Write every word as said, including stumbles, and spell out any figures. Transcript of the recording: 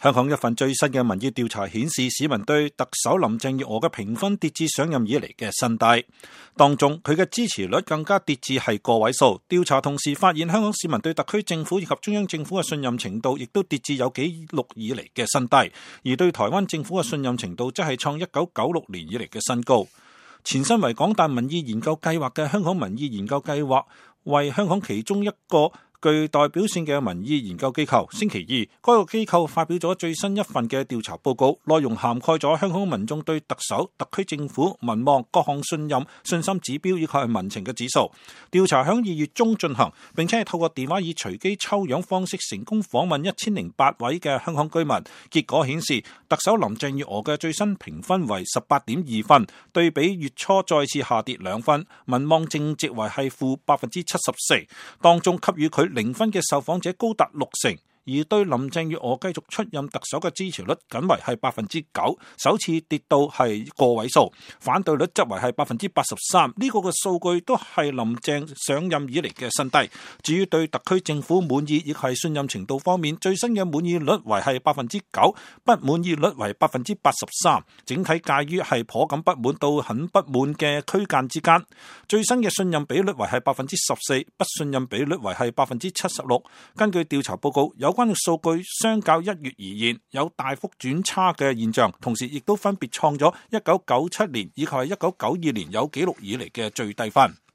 香港一份最新嘅民意調查顯示，市民對特首林鄭月娥嘅評分跌至上任以嚟嘅新低，當中佢嘅支持率更加跌至係個位數。調查同時發現，香港市民對特區政府以及中央政府嘅信任程度亦都跌至有紀錄以嚟嘅新低，而對台灣政府嘅信任程度則係創一九九六年以嚟嘅新高。前身為港大民意研究計劃嘅香港民意研究計劃，為香港其中一個具代表性嘅民意研究機構，星期二，該個機構發表咗最新一份嘅調查報告，內容涵蓋咗香港民眾對特首、特區政府、民望、各項信任、信心指標以及係民情嘅指數。調查響二月中進行，並且係透過電話以隨機抽樣方式成功訪問一千零八位嘅香港居民。結果顯示，特首林鄭月娥嘅最新評分為十八點二分，對比月初再次下跌兩分，民望正值為係負百分之七十四，當中給予佢零分嘅受訪者高達六成，而對林鄭月娥繼續出任特首嘅支持率僅為係百分之九，首次跌到係個位數，反對率則為係百分之八十三，呢個嘅數據都係林鄭上任以嚟嘅新低。至於對特區政府滿意亦係信任程度方面，最新嘅滿意率為係百分之九，不滿意率為百分之八十三，整體介於係頗感不滿到很不滿嘅區間之間。最新嘅信任比率為係百分之十四，不信任比率為係百分之七十六。根據調查報告，有關嘅數據相較一月而言有大幅轉差嘅現象，同時亦都分別創咗一九九七年以及係一九九二年有紀錄以嚟嘅最低分。